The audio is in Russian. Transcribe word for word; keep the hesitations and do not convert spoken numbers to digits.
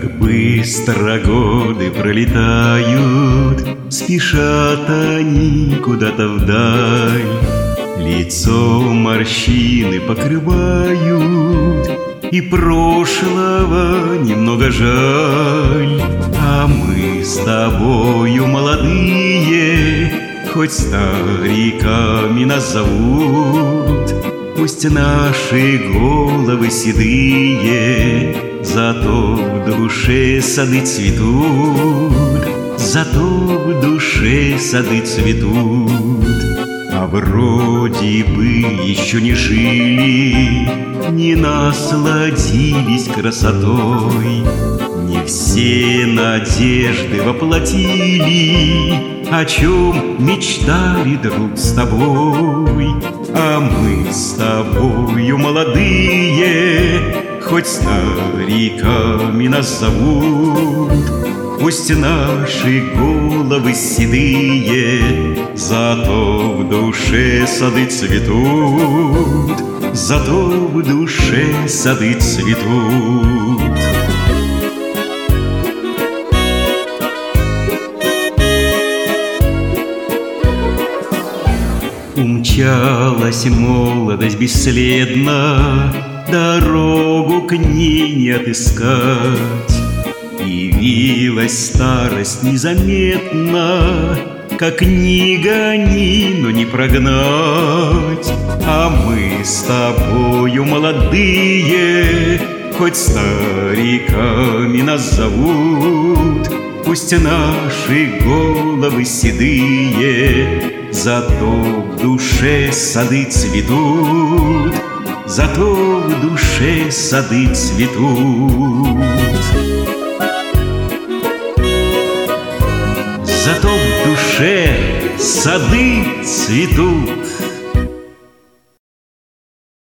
Как быстро годы пролетают, спешат они куда-то вдаль. Лицо морщины покрывают, и прошлого немного жаль. А мы с тобою молодые, хоть стариками нас зовут. Пусть наши головы седые, зато в душе сады цветут, зато в душе сады цветут. А вроде бы еще не жили, не насладились красотой, не все надежды воплотили, о чем мечтали друг с тобой. А мы с тобою молодые, хоть стариками нас зовут. Пусть наши головы седые, зато в душе сады цветут, зато в душе сады цветут. Умчалась молодость бесследно, дорогу к ней не отыскать. Явилась старость незаметно, как ни гони, но не прогнать. А мы с тобою молодые, хоть стариками нас зовут. Пусть наши головы седые, зато в душе сады цветут, зато в душе сады цветут. Зато в душе сады цветут.